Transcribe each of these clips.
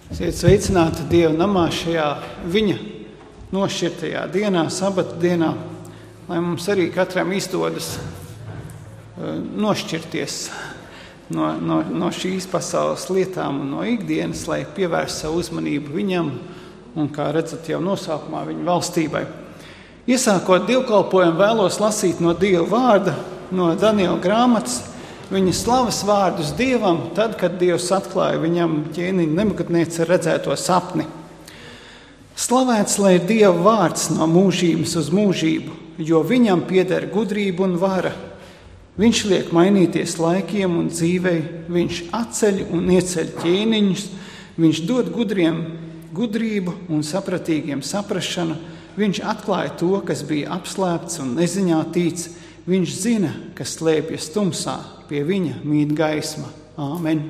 Esiet sveicināti Dieva namā šajā viņa nošķirtajā dienā, sabata dienā, lai mums arī katram izdodas nošķirties no šīs pasaules lietām un no ikdienas, lai pievērst savu uzmanību viņam un, kā redzat, jau nosaukumā viņa valstībai. Iesākot dievkalpojumu, vēlos lasīt no Dieva vārda, no Daniela grāmatas, viņa slavas vārdus Dievam, tad, kad Dievs atklāja viņam ķēniņa Nebukadnēcara redzēto sapni. Slavēts, lai ir Dieva vārds no mūžības uz mūžību, jo viņam pieder gudrība un vara. Viņš liek mainīties laikiem un dzīvei, viņš atceļ un ieceļ ķēniņus, viņš dod gudriem gudrību un sapratīgiem saprašanu, viņš atklāja to, kas bija apslēpts un neziņā tīts, viņš zina, kas slēpjas tumsā, pie viņa mīt gaisma. Āmen.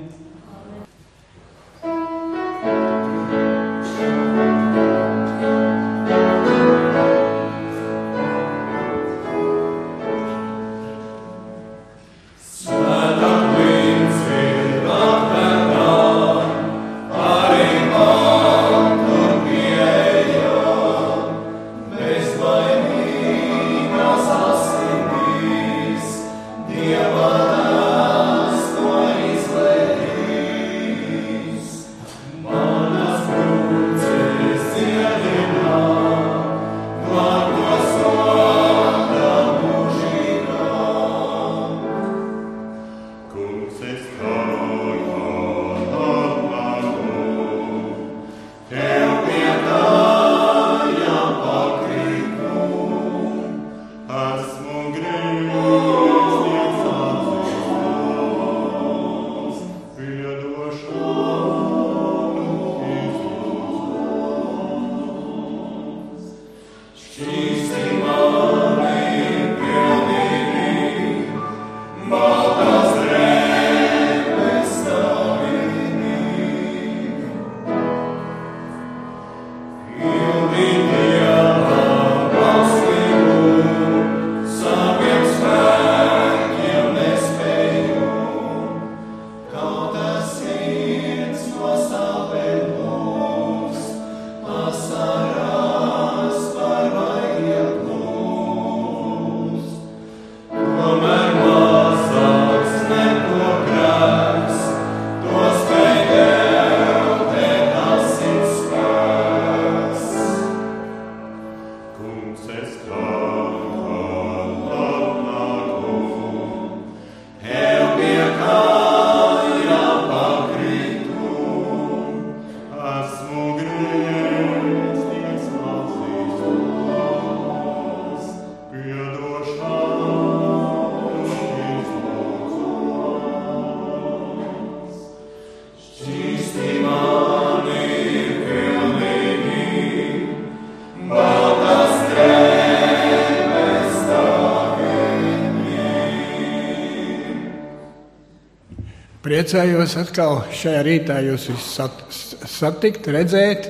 Priecājos atkal šajā rītā jūs visus satikt, redzēt,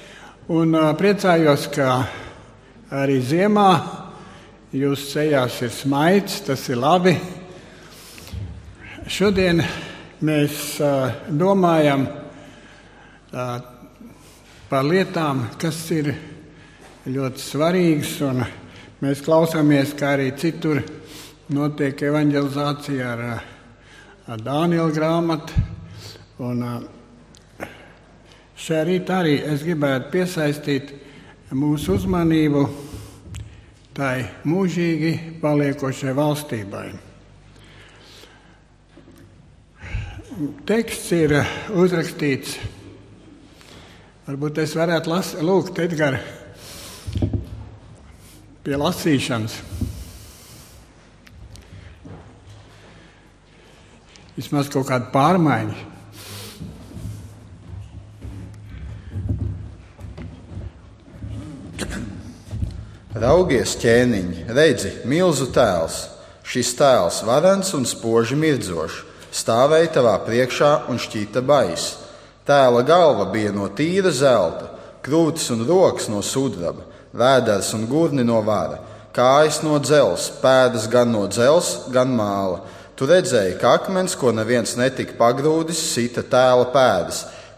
un priecājos, ka arī ziemā jūsu sejās ir smaids, tas ir labi. Šodien mēs domājam par lietām, kas ir ļoti svarīgas, un mēs klausāmies, kā arī citur notiek evanģelizācija ar Daniela grāmatu, un šajā rītā arī es gribētu piesaistīt mūsu uzmanību tai mūžīgi paliekošai valstībai. Teksts ir uzrakstīts, varbūt es varētu lūgt Edgaru pie lasīšanas. Vismaz kaut kāda pārmaiņa. Raugies, ķēniņ, redzi, milzu tēls. Šis tēls varens un spoži mirdzošs, stāvēja tavā priekšā un šķita bais. Tēla galva bija no tīra zelta, krūtis un rokas no sudraba, vēders un gurni no vara, kājas no dzels, pēdas gan no dzels, gan māla. Tu redzēji, ka akmens, ko neviens netika pagrūdis, sita tēla pēdas,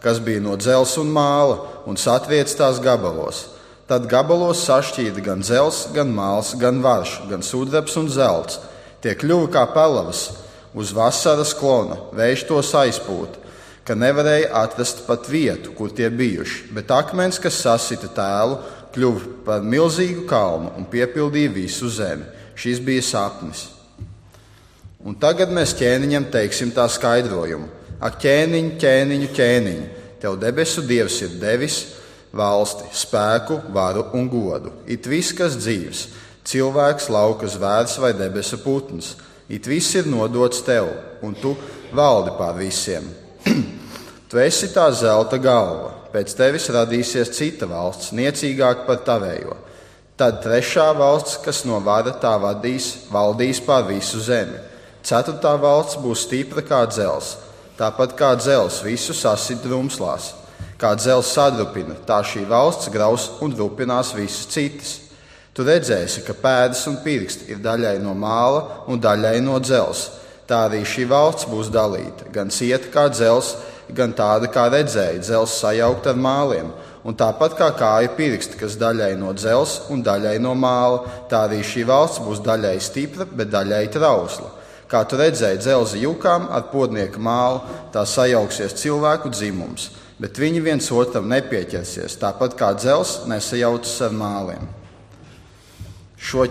kas bija no dzelzs un māla, un satriec tās gabalos. Tad gabalos sašķīda gan dzelzs, gan māls, gan varš, gan sudrabs un zelts. Tie kļuva kā pelavas uz vasaras klona, vējš tos aizpūta, ka nevarēja atrast pat vietu, kur tie bijuši, bet akmens, kas sasita tēlu, kļuva par milzīgu kalnu un piepildīja visu zemi. Šis bija sapnis. Un tagad mēs ķēniņam teiksim tā skaidrojumu. Ak, ķēniņ, ķēniņu, ķēniņ, tev debesu Dievs ir devis valsti, spēku, varu un godu. It viss, kas dzīvs, cilvēks, lauka zvērs vai debesu putns, it viss ir nodots tev, un tu valdi pār visiem. Tu esi tā zelta galva, pēc tevis radīsies cita valsts, niecīgāka par tavējo. Tad trešā valsts, kas no vara tā valdīs pār visu zemi. Ceturtā valsts būs stipra kā dzels, tāpat kā dzels visu sasit drumslās. Kā dzels sadrupina, tā šī valsts graus un drupinās visas citas. Tu redzēsi, ka pēdas un pirksti ir daļai no māla un daļai no dzels. Tā arī šī valsts būs dalīta, gan cieta kā dzels, gan tāda kā redzēja, dzels sajaukt ar māliem. Un tāpat kā kāja pirksti, kas daļai no dzels un daļai no māla, tā arī šī valsts būs daļai stipra, bet daļai trausla. Kā tu redzēji dzelzi jukām ar podnieka mālu, tā sajauksies cilvēku dzimums, bet viņi viens otram nepieķersies, tāpat kā dzels nesajaucas ar māliem. Šo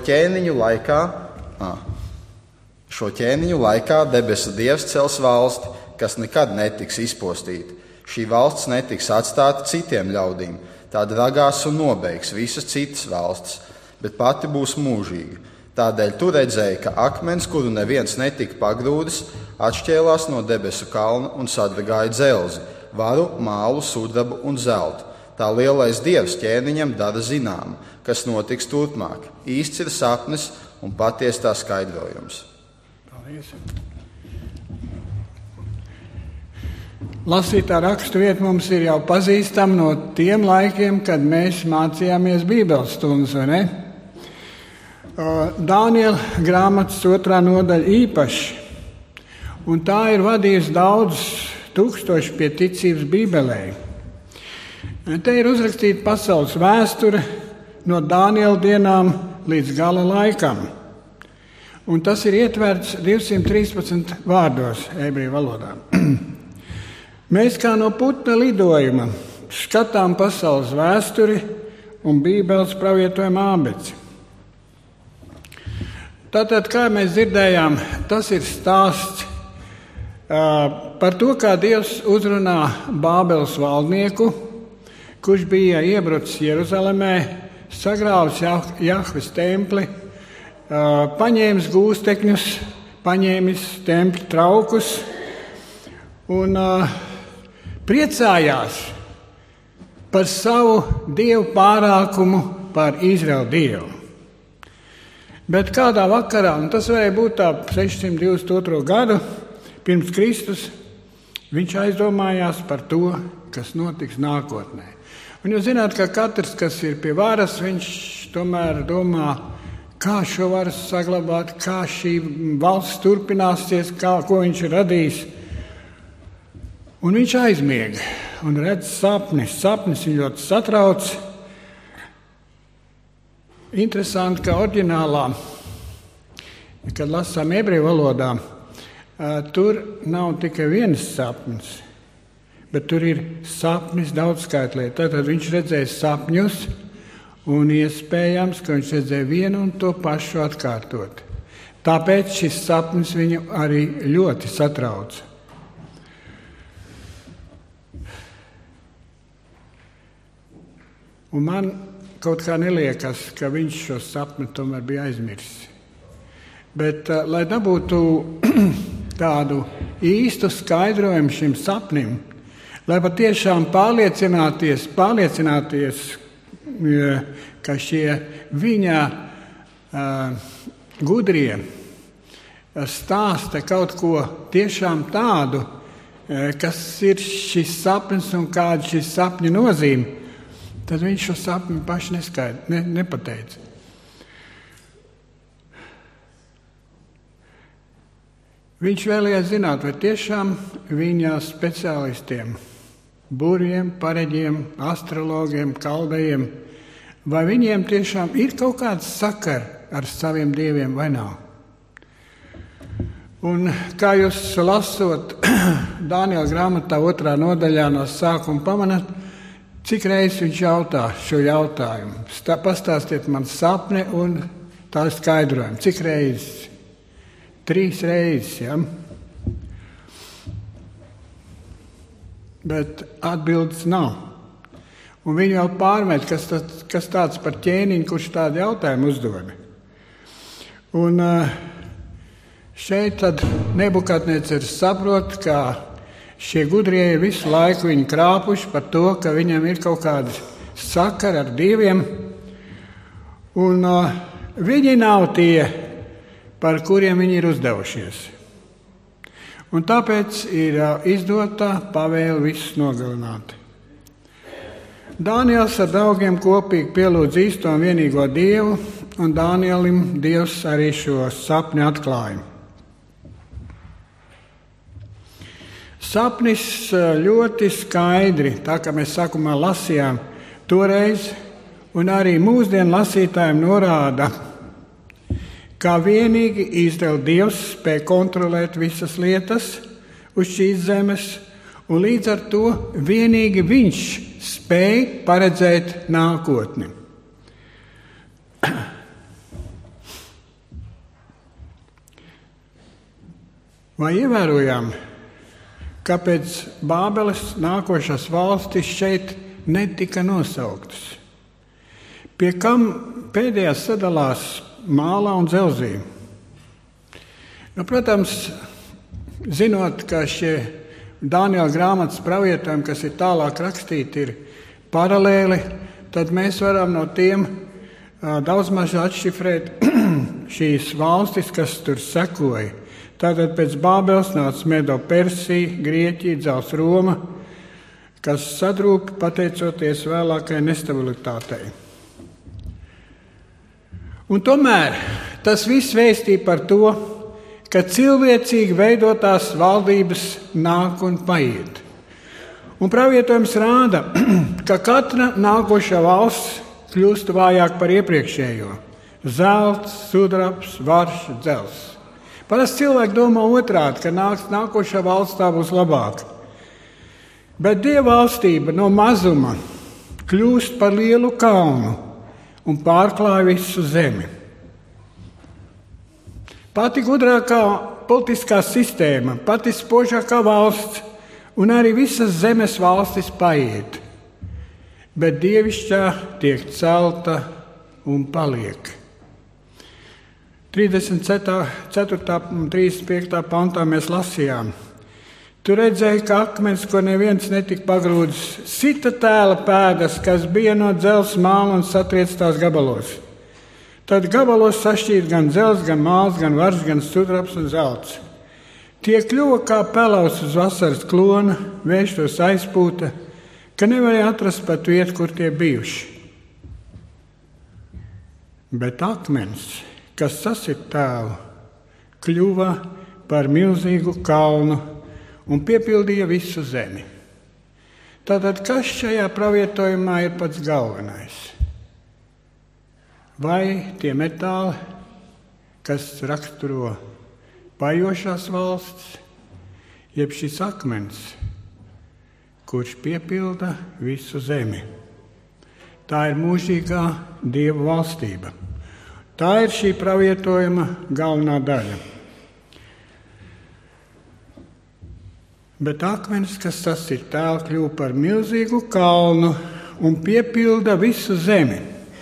ķēniņu laikā debesu Dievs cels valsti, kas nekad netiks izpostīta. Šī valsts netiks atstāta citiem ļaudīm, tā dragās un nobeigs visas citas valstis, bet pati būs mūžīga. Tādēļ tu redzēji, ka akmens, kuru neviens netika pagrūdis, atšķēlās no debesu kalna un sadragāja dzelzi, varu, mālu, sudrabu un zeltu. Tā lielais Dievs ķēniņam dara zinām, kas notiks turpmāk. Īsts ir sapnis un patiesi tā skaidrojums. Paldies. Lasītā rakstu vieta mums ir jau pazīstama no tiem laikiem, kad mēs mācījāmies Bībeles stundas, vai ne? Dāniela grāmatas 2. nodaļa īpaši, un tā ir vadījusi daudzus tūkstoši pie ticības Bībelē. Te ir uzrakstīta pasaules vēsture no Dāniela dienām līdz gala laikam, un tas ir ietverts 213 vārdos ebreju valodā. Mēs kā no putna lidojuma skatām pasaules vēsturi un Bībeles pravietojuma ābeci. Tātad, kā mēs dzirdējām, tas ir stāsts par to, kā Dievs uzrunā Bābeles valdnieku, kurš bija iebrucis Jeruzalemē, sagrāvis Jahves templi, paņēmis gūstekņus, paņēmis tempļa traukus un priecājās par savu dievu pārākumu pār Izraēlu dievu. Bet kādā vakarā, un tas varēja būt tā 622. gadu pirms Kristus, viņš aizdomājās par to, kas notiks nākotnē. Un jūs zināt, ka katrs, kas ir pie varas, viņš tomēr domā, kā šo varu saglabāt, kā šī valsts turpināsies, ko viņš ir radījis. Un viņš aizmiega un redz sapnis. Sapnis viņu ļoti satrauc. Interesanti, ka oriģinālā, kad lasām ebreju valodā, tur nav tikai viens sapnis, bet tur ir sapnis daudzskaitlī. Tātad viņš redzēja sapņus, un iespējams, ka viņš redzēja vienu un to pašu atkārtot. Tāpēc šis sapnis viņu arī ļoti satrauca. Un man kaut kā neliekas, ka viņš šo sapni tomēr bija aizmirsis. Bet, lai dabūtu tādu īstu skaidrojumu šim sapnim, lai patiešām pārliecināties, ka šie viņa gudrie stāsta kaut ko tiešām tādu, kas ir šis sapnis un kāda šis sapņa nozīme, tad viņš šo sapni paši nepateica. Viņš vēlējās zināt, vai tiešām viņa speciālistiem burviem, pareģiem, astrologiem, kaldējiem, vai viņiem tiešām ir kaut kāds sakars ar saviem dieviem vai nav? Un kā jūs lasot Dāniela grāmatā 2. nodaļā no sākuma pamanāt, cik reizes viņš jautā šo jautājumu? Pastāstiet man sapni un tā skaidrojumu. Cik reizes? 3 reizes, ja? Bet atbildes nav. Un viņi vēl pārmet, kas tāds par ķēniņu, kurš tādu jautājumu uzdod. Un šeit tad Nebukadnecars saprot, ka šie gudrie visu laiku viņu krāpuši par to, ka viņam ir kaut kādi sakari ar dieviem. Un viņi nav tie, par kuriem viņi ir uzdevušies. Un tāpēc ir izdota pavēle visus nogalināt. Dāniels ar draugiem kopīgi pielūdz īsto un vienīgo Dievu, un Dānielim Dievs arī šo sapni atklāja. Sapnis ļoti skaidri, tā kā mēs sākumā lasījām toreiz, un arī mūsdienu lasītājiem norāda, kā vienīgi Izraēla Dievs spēj kontrolēt visas lietas uz šīs zemes, un līdz ar to vienīgi viņš spēj paredzēt nākotni. Vai ievērojām, kāpēc Bābeles nākošās valstis šeit netika nosauktas? Pie kam pēdējās sadalās Mālā un Dzelzī? Protams, zinot, ka šie Dāniela grāmatas pravietojumi, kas ir tālāk rakstīti, ir paralēli, tad mēs varam no tiem daudz maz atšifrēt šīs valstis, kas tur sekoja. Tātad pēc Bābeles nāca Medo Persija, Grieķija, dzels Roma, kas sadrūpa pateicoties vēlākajai nestabilitātei. Un tomēr tas viss vēstīja par to, ka cilvēcīgi veidotās valdības nāk un paiet. Un pravietojums rāda, ka katra nākošā valsts kļūst vājāk par iepriekšējo. Zelts, sudrabs, varš, dzels. Parasti cilvēki domā otrādi, ka nākošā valsts tā būs labāka. Bet Dieva valstība no mazuma kļūst par lielu kalnu un pārklāja visu zemi. Pati gudrākā politiskā sistēma, pati spožākā valsts un arī visas zemes valstis paiet, bet dievišķā tiek celta un paliek. 34. un 35. pantā mēs lasījām. Tu redzēji, ka akmens, ko neviens netika pagrūdis, sita tēla pēdas, kas bija no dzelzs māla un satriec tās gabalos. Tad gabalos sašķīt gan dzelzs, gan māls, gan vars, gan sudrabs un zelts. Tie kļuva kā pelavs uz vasaras klona, vējš tos aizpūta, ka nevarēja atrast pat vietu, kur tie bijuši. Bet akmens, kas sasit tēlu, kļuva par milzīgu kalnu un piepildīja visu zemi. Tātad, kas šajā pravietojumā ir pats galvenais? Vai tie metāli, kas raksturo pajošās valsts, jeb šis akmens, kurš piepilda visu zemi? Tā ir mūžīgā Dieva valstība. Tā ir šī pravietojuma galvenā daļa. Bet akmens, kas sasit tēlu, kļuva par milzīgu kalnu un piepilda visu zemi.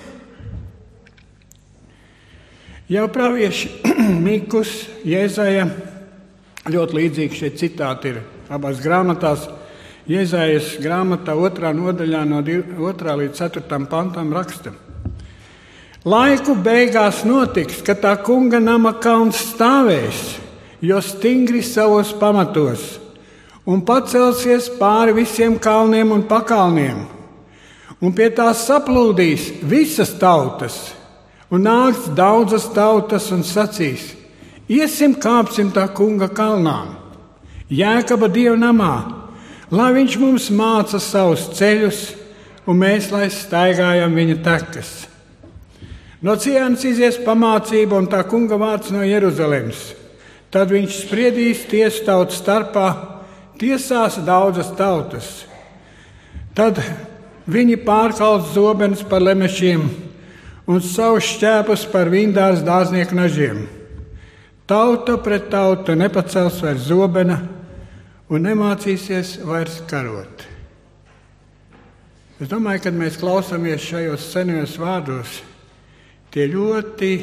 Jau pravieši Mikus, Jezaja, ļoti līdzīgi šie citāti ir abās grāmatās. Jezajas grāmatā 2. nodaļā no 2. līdz 4. pantam raksta. Laiku beigās notiks, ka tā kunga nama kalns stāvēs, jo stingri savos pamatos, un pacelsies pāri visiem kalniem un pakalniem, un pie tās saplūdīs visas tautas, un nāks daudzas tautas un sacīs, iesim kāpsim tā kunga kalnā, Jēkaba Dieva namā, lai viņš mums māca savus ceļus, un mēs, lai staigājam viņa tekas. No Cionas izies pamācība un tā kunga vārds no Jeruzalemes. Tad viņš spriedīs tiesu tautu starpā, tiesās daudzas tautas. Tad viņi pārkals zobenus par lemešiem un savus šķēpus par vīndārs dārznieku nažiem. Tauta pret tautu nepacels vairs zobena un nemācīsies vairs karot. Es domāju, kad mēs klausāmies šajos senajos vārdos, tie ļoti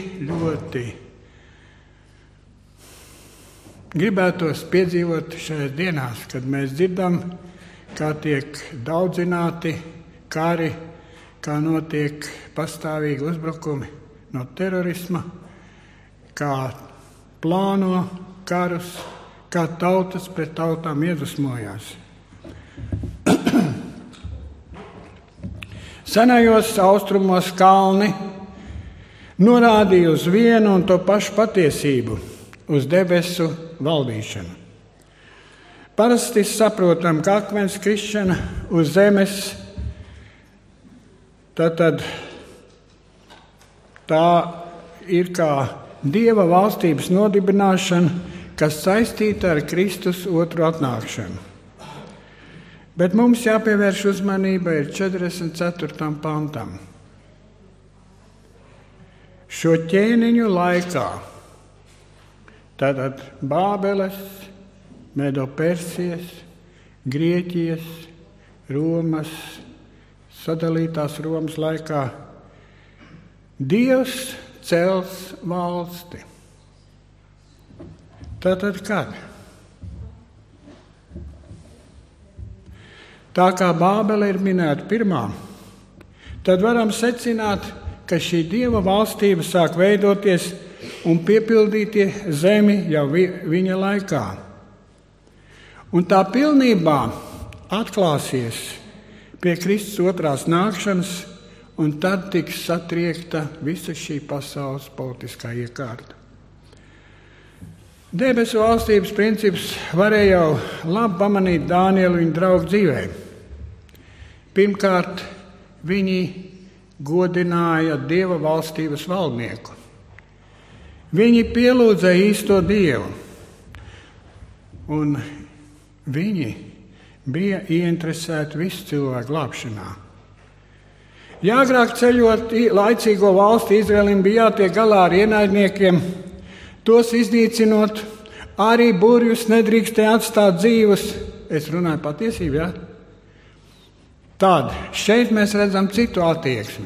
gribētos piedzīvot šajās dienās, kad mēs dzirdam, kā tiek daudzināti kari, kā notiek pastāvīgi uzbrukumi no terorisma, kā plāno karus, kā tautas pret tautām iedvesmojās. Senajos austrumos kalni norādīja uz vienu un to pašu patiesību, uz debesu valdīšanu. Parasti saprotam, ka akmens krišana uz zemes, tad tā ir kā Dieva valstības nodibināšana, kas saistīta ar Kristus otru atnākšanu. Bet mums jāpievērš uzmanība ir 44. pantam. Šo ķēniņu laikā, tātad Bābeles, Medo-Persijas, Grieķijas, Romas, sadalītās Romas laikā, Dievs cels valsti. Tātad kad? Tā kā Bābele ir minēta pirmā, tad varam secināt, ka šī Dieva valstība sāk veidoties un piepildītie zemi jau viņa laikā. Un tā pilnībā atklāsies pie Kristus otrās nākšanas, un tad tiks satriekta visa šī pasaules politiskā iekārta. Debesu valstības princips varēja jau labi pamanīt Dānielu viņa draugu dzīvē. Pirmkārt, viņi godināja Dieva valstības valdnieku. Viņi pielūdza īsto Dievu, un viņi bija ieinteresēti visu cilvēku glābšanā. Ja agrāk ceļot laicīgo valsti, Izraēlim bija jātiek galā ar ienaidniekiem, tos iznīcinot, arī burjus nedrīkstēja atstāt dzīvus. Es runāju patiesību, ja? Tad šeit mēs redzam citu attieksmi.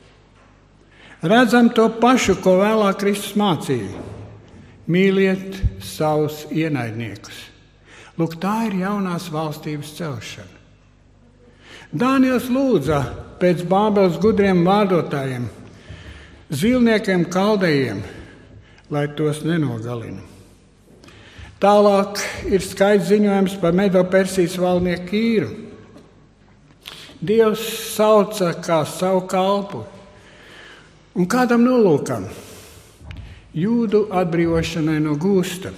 Redzam to pašu, ko vēlāk Kristus mācīja. Mīliet savus ienaidniekus. Lūk, tā ir jaunās valstības celšana. Dāniels lūdza pēc Bābeles gudriem vārdotājiem, zilniekiem, kaldejiem, lai tos nenogalina. Tālāk ir skaidrs ziņojums par Medo-Persijas valdnieku Kīru. Dievs sauca kā savu kalpu. Un kādam nolūkam? Jūdu atbrīvošanai no gūsta.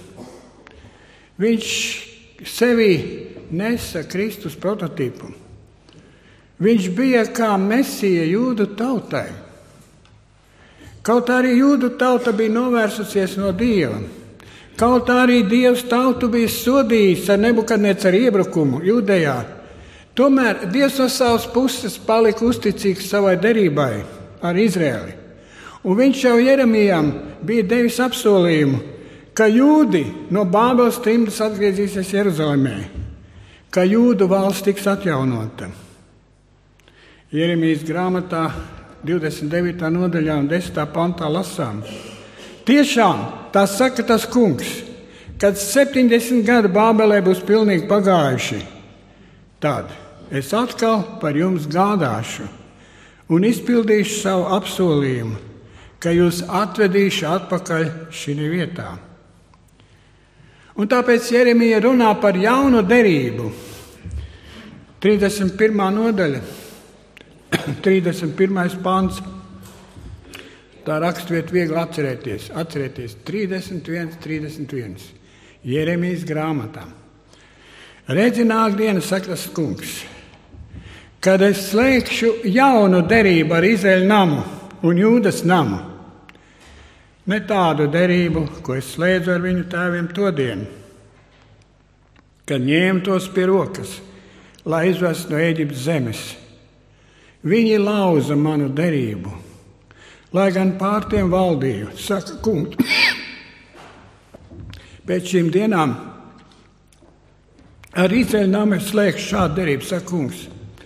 Viņš sevī nesa Kristus prototipu. Viņš bija kā Mesija jūdu tautai. Kaut arī jūdu tauta bija novērsusies no Dieva. Kaut arī Dievs tautu bija sodījis ar Nebukadnecaru iebrukumu Jūdejā. Tomēr Dievs no savas puses palika uzticīgs savai derībai ar Izraeli. Un viņš jau Jeremijam bija devis apsolījumu, ka jūdi no Bābeles trimdas atgriezīsies Jeruzalemē, ka jūdu valsts tiks atjaunota. Jeremijas grāmatā 29. nodaļā un 10. pantā lasām. Tiešām, tā saka tas kungs, kad 70 gadi Bābelē būs pilnīgi pagājuši, tad es atkal par jums gādāšu un izpildīšu savu apsolījumu, ka jūs atvedīšu atpakaļ šī vietā. Un tāpēc Jeremija runā par jaunu derību. 31. nodaļa, 31. pants. Tā rakstvieta viegli atcerēties. Atcerieties 31, 31. Jeremijas grāmatā. Redzi, nāk diena, saka tas kungs, kad es slēgšu jaunu derību ar Izraēļa namu un Jūdas namu. Ne tādu derību, ko es slēdzu ar viņu tēviem to dienu, kad ņēmu tos pie rokas, lai izvestu no Ēģiptes zemes. Viņi lauza manu derību, lai gan pār tiem valdīju, saka kungs. Pēc šīm dienām ar Izraēļa namu es slēgšu šādu derību, saka kungs.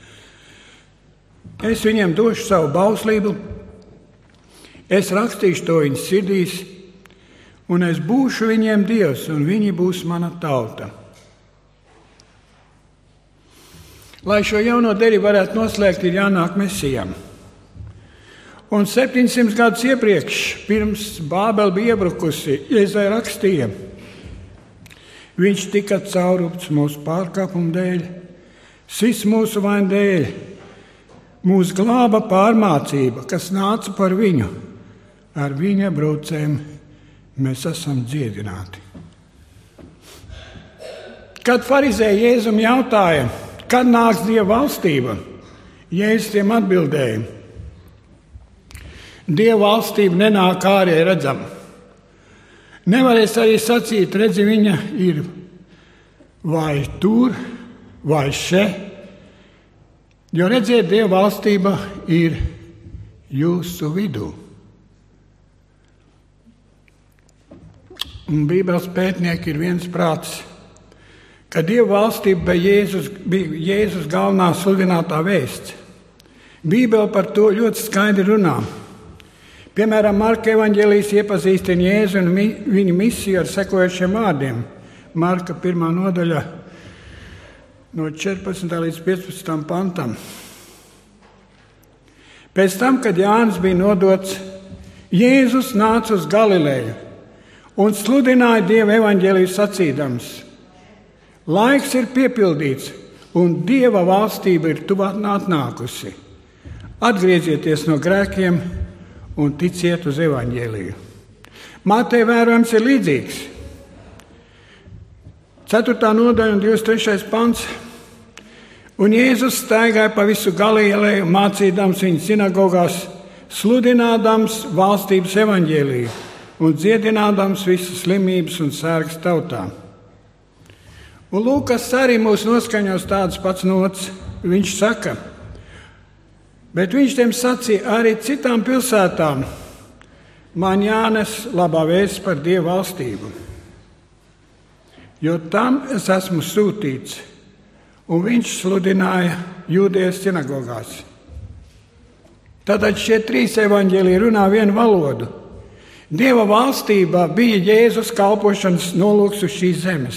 Es viņiem došu savu bauslību, es rakstīšu to viņu sirdīs, un es būšu viņiem Dievs, un viņi būs mana tauta. Lai šo jauno derību varētu noslēgt, ir jānāk Mesijam. Un 700 gadus iepriekš, pirms Bābele bija iebrukusi, Jēzai rakstīja, viņš tika caurupts mūsu pārkāpumu dēļ, sis mūsu vainu dēļ, mūs glāba pārmācība, kas nāca par viņu. Ar viņa brūcēm mēs esam dziedināti. Kad farizēji Jēzum jautāja, kad nāks Dieva valstība, Jēzus tiem atbildēja, Dieva valstība nenāk ārēji redzama. Nevarēs arī sacīt, redzi, viņa ir vai tur, vai še, jo redziet, Dieva valstība ir jūsu vidū. Un Bībeles pētnieki ir viens prāts, ka Dieva valstība bija Jēzus galvenā sludinātā vēsts. Bībele par to ļoti skaidri runā. Piemēram, Marka evaņģēlijs iepazīstina Jēzu un viņa misiju ar sekojošiem vārdiem. Marka 1. nodaļa no 14. līdz 15. pantam. Pēc tam, kad Jānis bija nodots, Jēzus nāca uz Galileju un sludināja Dieva evaņģēliju sacīdams: laiks ir piepildīts un Dieva valstība ir tuvāk atnākusi. Atgriezieties no grēkiem un ticiet uz evaņģēliju. Mateja vērojums ir līdzīgs. 4. nodaļa un 23. pants. Un Jēzus staigāja pa visu Galileju, mācīdams viņu sinagogās, sludinādams valstības evaņģēliju un dziedinādams visas slimības un sērgas tautā. Un Lūkas arī mūs noskaņos tādas pats nots. Viņš saka, bet viņš tiem sacīja arī citām pilsētām, man jānes labā vēsts par Dievu valstību, jo tam es esmu sūtīts. Un viņš sludināja Jūdejas sinagogās. Tātad šie 3 evaņģēliji runā vienu valodu. Dieva valstībā bija Jēzus kalpošanas nolūks uz šīs zemes.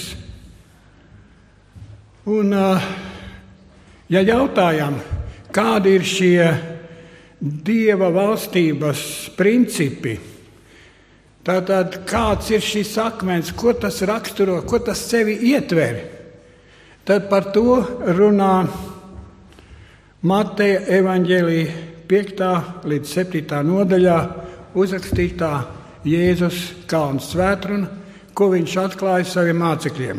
Un, ja jautājam, kādi ir šie Dieva valstības principi, tātad kāds ir šis akmens, ko tas raksturo, ko tas sevi ietver, tad par to runā Mateja evaņģēlija 5. līdz 7. nodaļā uzrakstītā Jēzus kalna svētruna, ko viņš atklāja saviem mācekļiem.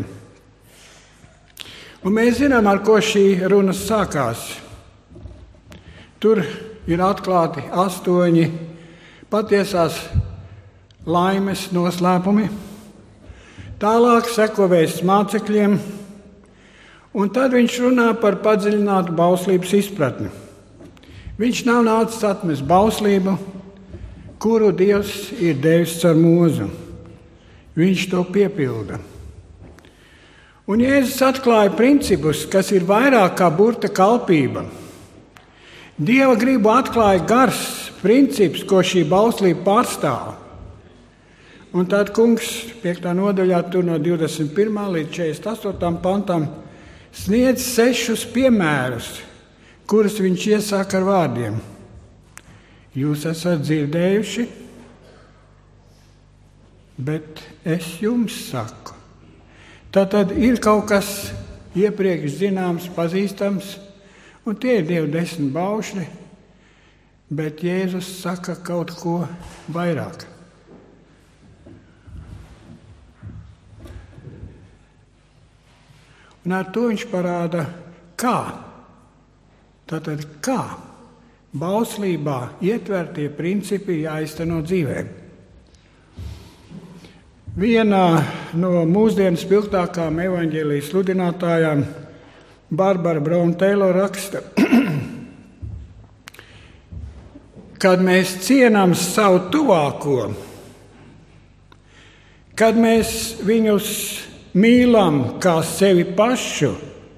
Un mēs zinām, ar ko šī runa sākās. Tur ir atklāti 8 patiesās laimes noslēpumi. Tālāk seko vēsts mācekļiem, un tad viņš runā par padziļinātu bauslības izpratni. Viņš nav nācis atmest bauslību, kuru Dievs ir devis ar Mūzu. Viņš to piepilda. Un Jēzus atklāja principus, kas ir vairāk kā burta kalpība. Dieva gribu atklāja gars princips, ko šī bauslība pārstāv. Un tad kungs 5. nodaļā tur no 21. līdz 48. pantam sniedz 6 piemērus, kurus viņš iesāk ar vārdiem. Jūs esat dzirdējuši, bet es jums saku. Tātad ir kaut kas iepriekš zināms, pazīstams, un tie ir 10 baušļi, bet Jēzus saka kaut ko vairāk. Un ar to viņš parāda, kā. Tātad kā bauslībā ietvertie principi jāizteno dzīvē. Viena no mūsdienu spilgtākām evaņģēlijas sludinātājām, Barbara Braun-Taylor, raksta, kad mēs cienām savu tuvāko, kad mēs viņus mīlam kā sevi pašu,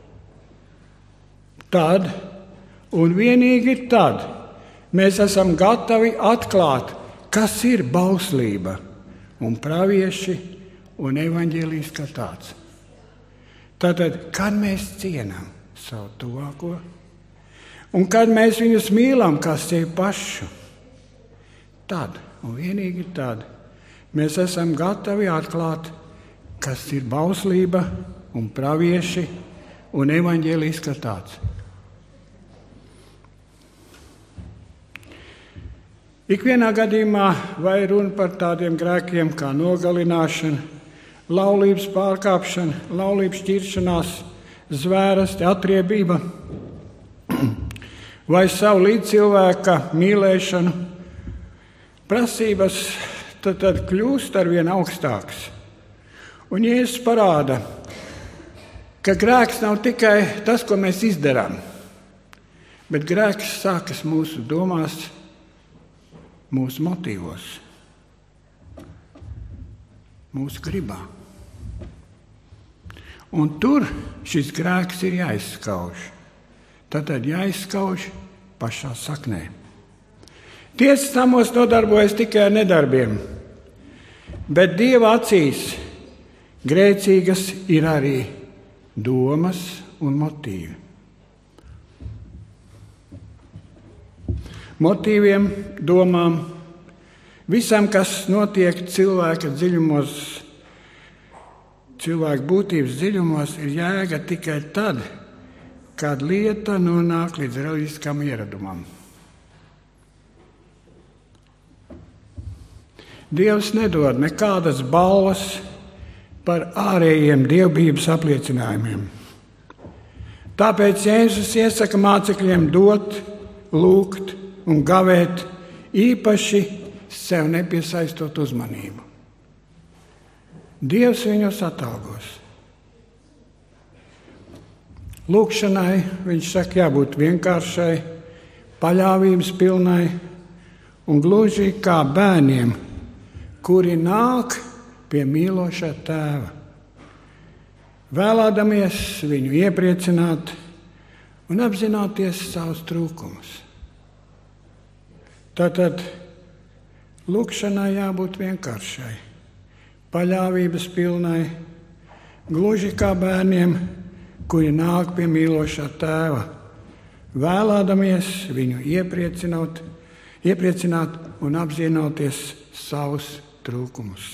tad un vienīgi tad mēs esam gatavi atklāt, kas ir bauslība un pravieši un evaņģēlijs kā tāds. Tātad, kad mēs cienām savu tuvāko un kad mēs viņus mīlam kā sevi pašu, tad un vienīgi tad mēs esam gatavi atklāt, kas ir bauslība un pravieši un evaņģēlijs kā tāds. Ikvienā gadījumā vai runa par tādiem grēkiem kā nogalināšana, laulības pārkāpšana, laulības šķiršanās, zvērsti, atriebība vai savu līdzcilvēka mīlēšanu, prasības tad kļūst arvien augstākas. Un Jēzus parāda, ka grēks nav tikai tas, ko mēs izdarām, bet grēks sākas mūsu domās, mūsu motīvos, mūsu gribā. Un tur šis grēks ir jāizskauž. Tātad jāizskauž pašā saknē. Tiesas namos nodarbojas tikai ar nedarbiem, bet Dieva acīs grēcīgas ir arī domas un motīvi. Motīviem, domām, visam, kas notiek cilvēka dziļumos, cilvēka būtības dziļumos, ir jēga tikai tad, kad lieta nonāk līdz reliģiskam ieradumam. Dievs nedod nekādas balvas par ārējiem dievbības apliecinājumiem. Tāpēc Jēzus iesaka mācekļiem dot, lūgt un gavēt, īpaši sev nepiesaistot uzmanību. Dievs viņus atalgos. Lūkšanai, viņš saka, jābūt vienkāršai, paļāvības pilnai un gluži kā bērniem, kuri nāk pie mīlošā tēva, vēlēdamies viņu iepriecināt un apzināties savus trūkumus. Tātad lūkšanai jābūt vienkāršai, paļāvības pilnai, gluži kā bērniem, kuri nāk pie mīlošā tēva, vēlēdamies viņu iepriecināt un apzinoties savus trūkumus.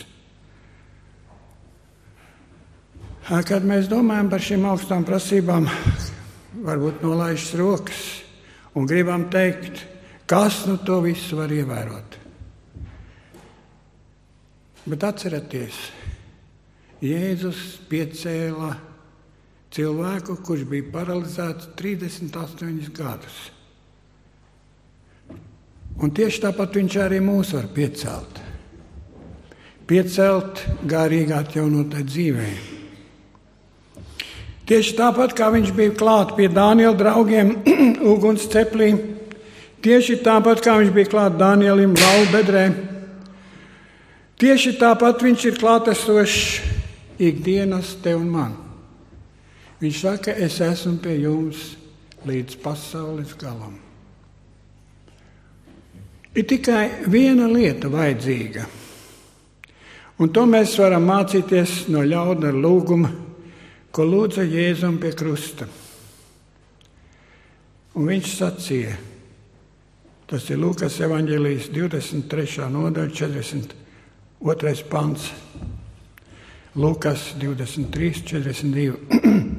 Kad mēs domājam par šīm augstām prasībām, varbūt nolaižas rokas un gribam teikt, kas nu to visu var ievērot. Bet atcerieties, Jēzus piecēla cilvēku, kurš bija paralizēts 38 gadus. Un tieši tāpat viņš arī mūs var piecelt. Piecelt garīgi atjaunotai dzīvei. Tieši tāpat, kā viņš bija klāt pie Dāniela draugiem uguns ceplī, tieši tāpat, kā viņš bija klāt Dānielim laulbedrē, tieši tāpat viņš ir klātesošs ikdienas tev un man. Viņš saka, es esmu pie jums līdz pasaules galam. Ir tikai viena lieta vajadzīga, un to mēs varam mācīties no ļauna lūguma, ko lūdza Jēzum pie krusta. Un viņš sacīja, tas ir Lūkas evaņģēlijas 23. nodaļa, 42. pants. Lūkas 23, 42.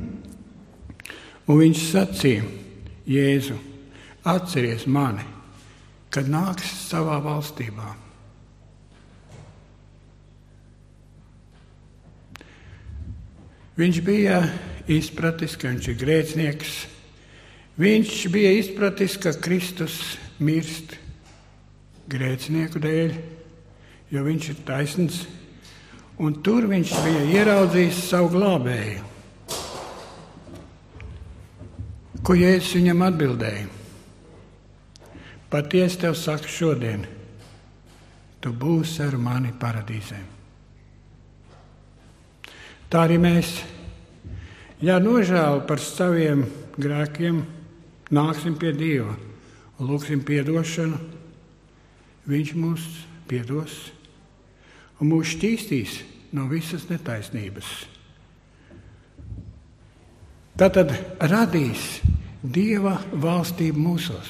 Un viņš sacīja, Jēzu, atceries mani, kad nāks savā valstībā. Viņš bija izpratis, ka viņš ir grēcinieks. Viņš bija izpratis, ka Kristus mirst grēcinieku dēļ, jo viņš ir taisns. Un tur viņš bija ieraudzījis savu glābēju. Ko Jēzus viņam atbildēja? Patiesi tev saku šodien, tu būsi ar mani paradīzē. Tā arī mēs, ja nožēlu par saviem grēkiem, nāksim pie Dieva un lūgsim piedošanu, viņš mūs piedos un mūs šķīstīs no visas netaisnības. Tātad radīs Dieva valstību mūsos.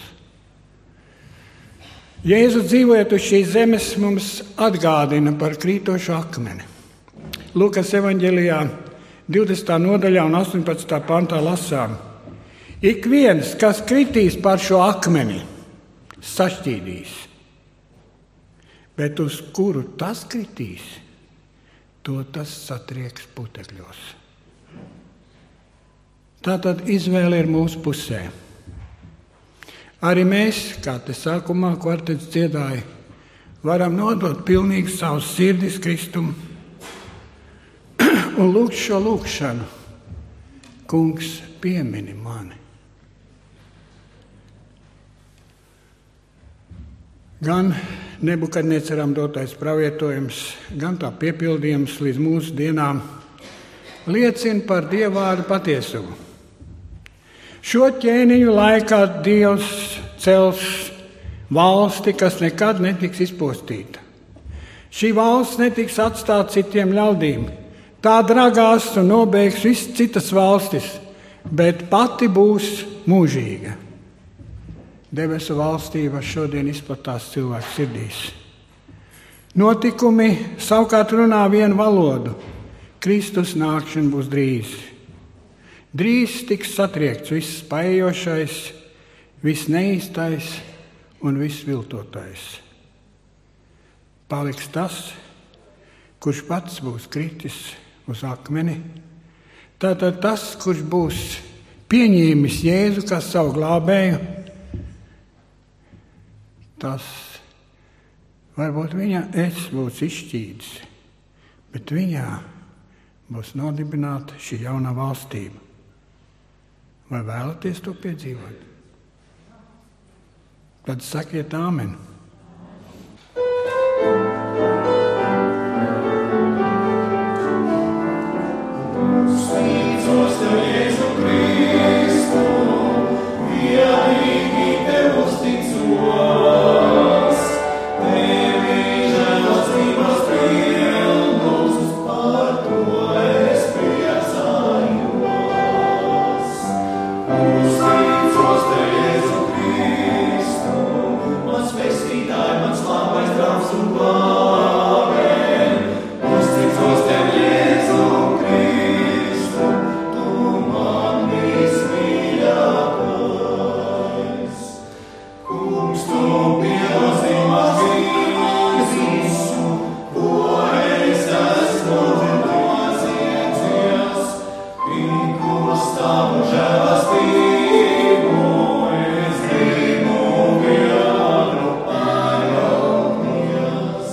Jēzus dzīvojot uz šīs zemes mums atgādina par krītošu akmeni. Lukas evaņģelijā 20. nodaļā un 18. pantā lasām: ik viens, kas kritīs par šo akmeni, sašķīdīs, bet uz kuru tas kritīs, to tas satrieks putekļos. Tātad izvēle ir mūsu pusē. Arī mēs, kā te sākumā kvartets dziedāja, varam nodot pilnīgi savus sirdis Kristum un lūgt šo lūgšanu: Kungs, piemini mani. Gan Nebukadnecaram dotais pravietojums, gan tā piepildījums līdz mūsu dienām liecina par Dieva vārdu patiesumu. Šo ķēniņu laikā Dievs cels valsti, kas nekad netiks izpostīta. Šī valsts netiks atstāta citiem ļaudīm. Tā dragās un nobeigs visas citas valstis, bet pati būs mūžīga. Debesu valstība šodien izplatās cilvēku sirdīs. Notikumi savukārt runā vienu valodu. Kristus nākšana būs drīz. Drīz tiks satriekts viss paejošais, viss neīstais un viss viltotais. Paliks tas, kurš pats būs kritis uz akmeni. Tātad tas, kurš būs pieņēmis Jēzu kā savu glābēju, tas varbūt viņa es būs izšķīdis, bet viņā būs nodibināta šī jaunā valstība. Vai vēlaties to piedzīvot? Tad sakiet āmen. Stīcos tev, Jēzu Kristu, vienīgi tev uzticos, tevi žēlastības pilnus, par to es priecājos. Uzticos tev, Jēzu Kristu, mans pestītāj, mans labais draugs un glābēj. Uzticos tev, Jēzu Kristu, tu man vismīļākais. Kungs, tu piedosi man visu, ko es esmu noziedzies, pinkus tavu žēlastību es gribu vienu paļauties.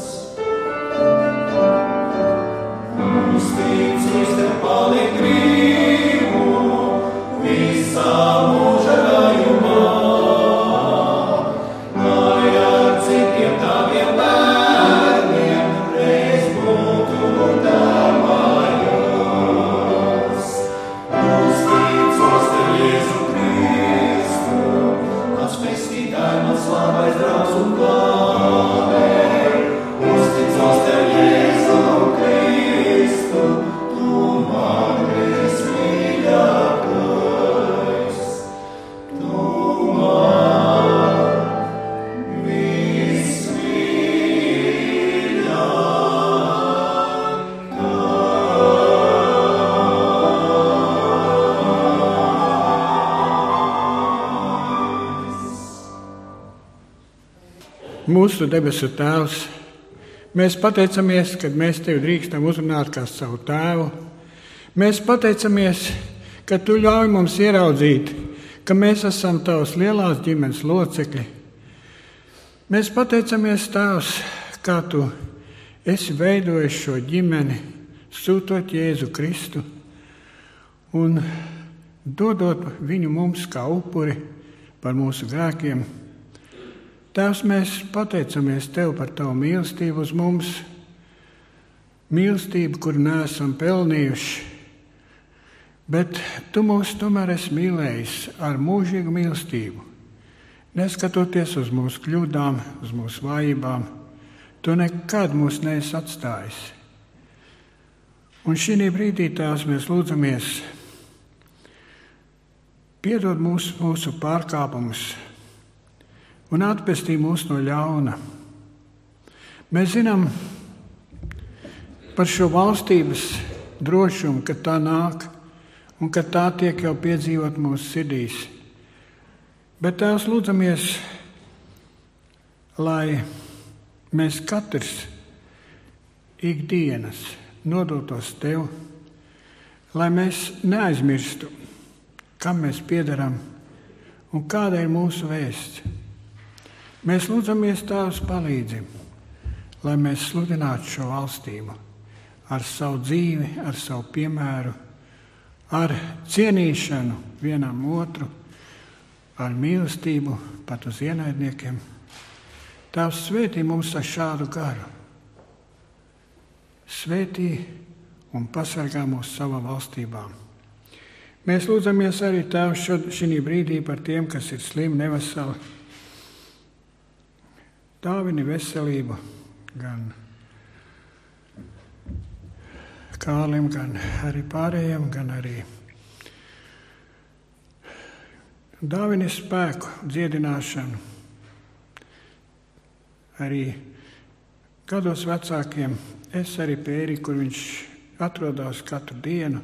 Uzticos tev palikt gribu visā mūža gājumā, lai ar citiem taviem bērniem reiz būtu darbājos. Uzticos tev, Jēzu Kristu, mans pestītāj, mans labais draugs un glābēj. Uzticos tev, Jēzu Kristu, tu man vismīļākais. Tu man vismīļākais. Mūsu debesu Tēvs, mēs pateicamies, ka mēs Tevi drīkstam uzrunāt kā savu Tēvu. Mēs pateicamies, ka tu ļauj mums ieraudzīt, ka mēs esam tavas lielās ģimenes locekļi. Mēs pateicamies, Tēvs, kā tu esi veidojis šo ģimeni, sūtot Jēzu Kristu un dodot viņu mums kā upuri par mūsu grēkiem. Tēvs, mēs pateicamies Tev par Tavu mīlestību uz mums, mīlestību, kuru neesam pelnījuši, bet Tu mūs tomēr esi mīlējis ar mūžīgu mīlestību. Neskatoties uz mūsu kļūdām, uz mūsu vājībām, Tu nekad mūs neesi atstājis. Un šī brīdī, Tēvs, mēs lūdzamies, piedod mūsu pārkāpumus un atpestī mūs no ļauna. Mēs zinām par šo valstības drošumu, kad tā nāk un kad tā tiek jau piedzīvot mūsu sirdīs. Bet Tēvs, lūdzamies, lai mēs katrs ikdienas nodotos Tev, lai mēs neaizmirstu, kam mēs piederam un kāda ir mūsu vēsts. Mēs lūdzamies, Tēvs, palīdzi, lai mēs sludinātu šo valstību ar savu dzīvi, ar savu piemēru, ar cienīšanu vienam otru, ar mīlestību pat uz ienaidniekiem. Tēvs, svētī mums ar šādu garu. Svētī un pasargā mūs savā valstībā. Mēs lūdzamies arī, Tēvs, šī brīdī par tiem, kas ir slimi, neveseli. Dāvini veselību gan Kārlim, gan arī pārējiem, gan arī dāvini spēku, dziedināšanu, arī gados vecākiem. Es arī pēri, kur viņš atrodas katru dienu,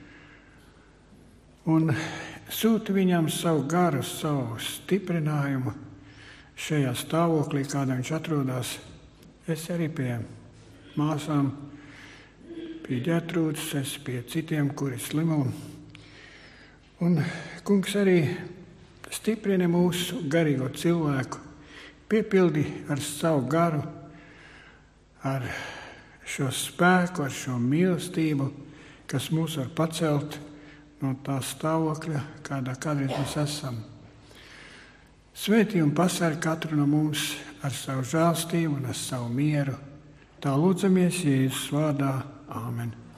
un sūti viņam savu garu, savu stiprinājumu šajā stāvoklī, kādā viņš atrodas. Es arī pie māsām, pie Ģertrūdes, es pie citiem, kuri slimo. Un Kungs arī stiprini mūsu garīgo cilvēku, piepildi ar savu garu, ar šo spēku, ar šo mīlestību, kas mūs var pacelt no tā stāvokļa, kādā kādreiz mēs esam. Svētī un pasargā katru no mums ar savu žēlstību un ar savu mieru. Tā lūdzamies Jēzus vārdā. Āmen.